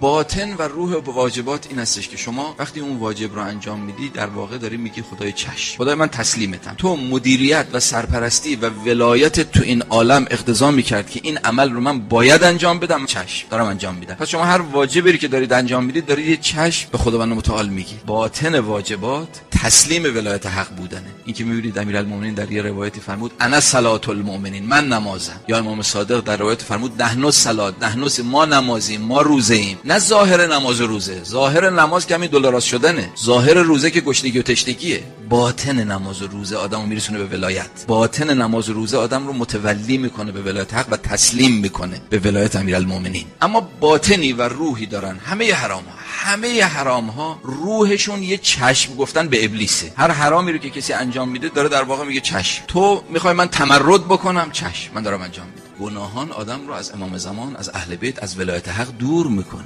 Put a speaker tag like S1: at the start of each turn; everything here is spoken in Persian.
S1: باطن و روح واجبات این هستش که شما وقتی اون واجب رو انجام میدی در واقع داری میگی خدای چشم، خدای من تسلیمتم. تو مدیریت و سرپرستی و ولایت تو این عالم اقتضا میکرد که این عمل رو من باید انجام بدم، چشم دارم انجام میدم. پس شما هر واجبی که دارید انجام میدید دارید یه چشم به خداوند متعال میگی. باطن واجبات تسلیم ولایت حق بودنه. این که میبینید امیرالمومنین در یه روایتی فرمود انا صلاة المؤمنین، من نمازم. یا امام صادق در روایت فرمود نحن صلات، نحن ما نمازیم، ما روزه ایم. نه ظاهر نماز و روزه، ظاهر نماز کمی دلاراست شدنه، ظاهر روزه که گشنگی و تشنگیه. باطن نماز و روزه آدمو میرسونه به ولایت. باطن نماز و روزه آدم رو متولی میکنه به ولایت حق و تسلیم میکنه به ولایت امیرالمومنین. اما باطنی و روحی دارن همه حرام ها روحشون یه چشم گفتن به ابلیسه. هر حرامی رو که کسی انجام میده داره در واقع میگه چشم. تو میخوای من تمرد بکنم، چشم من دارم انجام میدم. گناهان آدم رو از امام زمان، از اهل بیت، از ولایت حق دور میکنه.